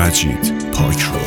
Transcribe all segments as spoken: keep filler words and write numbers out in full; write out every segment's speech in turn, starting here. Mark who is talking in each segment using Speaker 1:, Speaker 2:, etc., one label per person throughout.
Speaker 1: مجید پاکرو.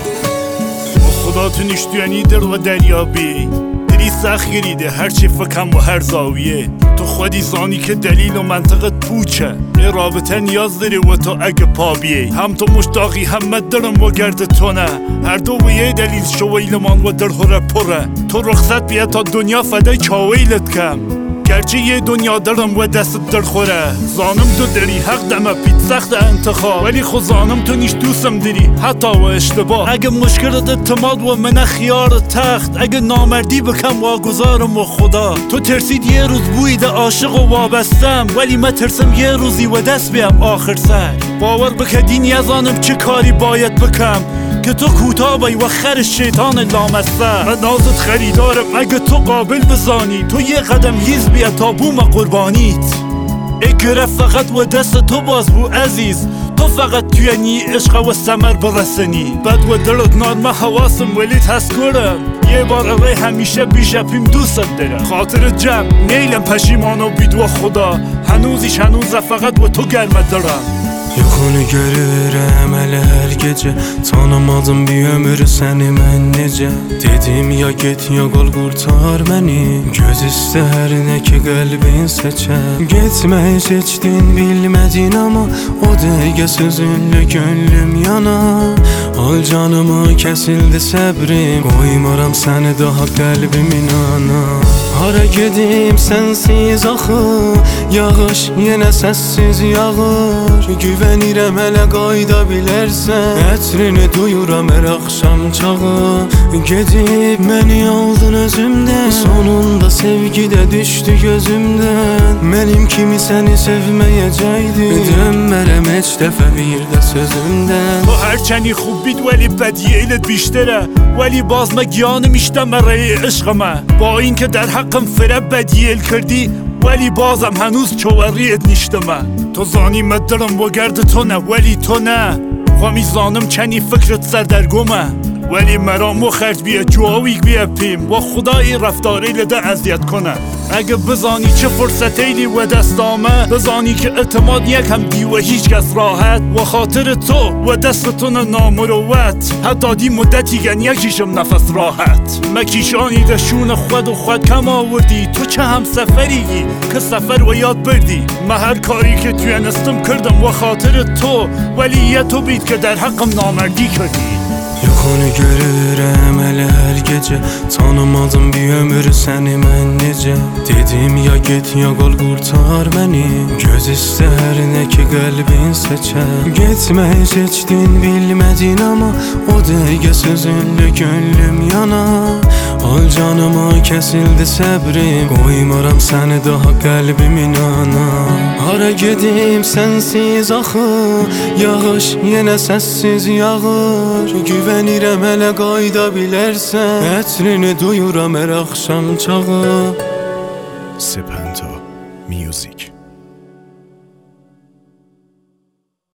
Speaker 2: با خدا تو نیشتیانی در و دریابی دری سخت گریده هرچی فکم و هر زاویه. تو خودی زانی که دلیل و منطقت پوچه، ای رابطه نیاز داری و تو اگه پا بیه. هم تو مشتاقی همه درم و گرد تو نه، هر دو و یه دلیل شویلمان و در خوره پره. تو رخصت بیا تا دنیا فدای چاویلت کم، گرچه یه دنیا درم و دست در خوره. زانم تو داری حق دمه پیت سخت انتخاب، ولی خود زانم تو نیش دوستم داری حتی و اشتباه. اگه مشکلت اعتماد و من خیار تخت، اگه نامردی بکم واگذارم و خدا. تو ترسید یه روز بویده عاشق و وابستم، ولی من ترسم یه روزی و دست بیام آخر سر. باور بکدی نیازانم چه کاری باید بکم که تو کوتاه بای و خر شیطان لامصب. من نازت خریدارم اگه تو قابل بزانی، تو یه قدم هیز بیا تا بوم قربانیت. ای گره فقط و دست تو باز بو عزیز، تو فقط توی نی عشق و سمر برسنی. بد و دلت نارمه حواسم ولی تسکرم، یه بار اوه همیشه بیشپیم دوست دارم. خاطر جمع نیلم پشیمان و بید و خدا، هنوزیش هنوزه فقط و تو گرمه دارم.
Speaker 3: Yuxunu görürəm hələ hər gecə, tanımadım bir ömür səni mən necə. Dedim ya get ya qol qurtar məni, göz istər nə ki qəlbin seçər. Getməyi seçdin bilmədin amma o dəqiqə sözünlə gönlüm yanar. Al canımı kəsildi səbrim, qoymaram səni daha qəlbimin ana. Hara gedim sənsiz axı, yağış yenə səssiz yağır. Güvənirəm hələ qayda bilərsən, ətrini duyuram hər axşam çağı. Gedib məni aldın özümdən, sonunda sevgi də düşdü gözümdən. Mənim kimi səni sevməyəcəkdi, dönmərəm heç dəfə bir də sözümdən.
Speaker 2: تو هرچنی خوب بید ولی بدیهیلت بیشتره، ولی باز مگیانم اشتم رای عشقمه. با این که در حقم فره بدیهیل کردی، ولی بازم هنوز چوریت نیشتمه. تو زانی مدرم و گرد تو نه، ولی تو نه. خوامی زانم چنی فکرت سردرگمه، ولی مرام و خرج بیا جواویگ بیا پیم و خدای رفتاری لده اذیت کنه. اگه بزانی چه فرصت ایلی و دست آمه، بزانی که اعتماد یکم دی و هیچ کس راحت. و خاطر تو و دستتون نامروت، حتی دی مدتی گن یکیشم نفس راحت. مکیشانی دشون خود و خود کم آوردی، تو چه هم سفریگی که سفر و یاد بردی. من هر کاری که توی نستم کردم و خاطر تو، ولی یه تو بید که در حقم نامردی کردی.
Speaker 3: Yuxunu görürəm hələ hər gecə, tanımadım bir ömür səni mən necə. Dedim ya get ya qol qurtar məni, göz istər nə ki qəlbin seçər. Getməyi seçdin bilmədin amma o dəqiqə sözünlə gönlüm yanar. Al canımı kəsildi səbrim, qoymaram səni daha qəlbimin ana. Hara gedim sənsiz axı, yağış yenə səssiz yağır. Güvənirəm hələ qayda bilərsən, ətrini duyuram hər axşam çağı.
Speaker 1: سپنتا میوزیک.